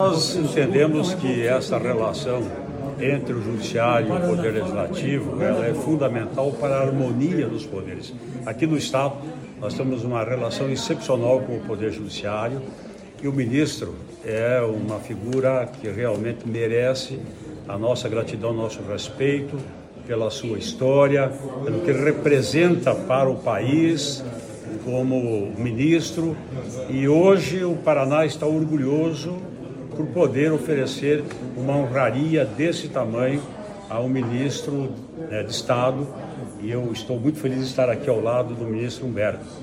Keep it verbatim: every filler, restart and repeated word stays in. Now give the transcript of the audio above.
Nós entendemos que essa relação entre o Judiciário e o Poder Legislativo ela é fundamental para a harmonia dos poderes. Aqui no Estado, nós temos uma relação excepcional com o Poder Judiciário e o ministro é uma figura que realmente merece a nossa gratidão, nosso respeito pela sua história, pelo que ele representa para o país como ministro. E hoje o Paraná está orgulhoso por poder oferecer uma honraria desse tamanho a um ministro, né, de Estado, e eu estou muito feliz de estar aqui ao lado do ministro Humberto.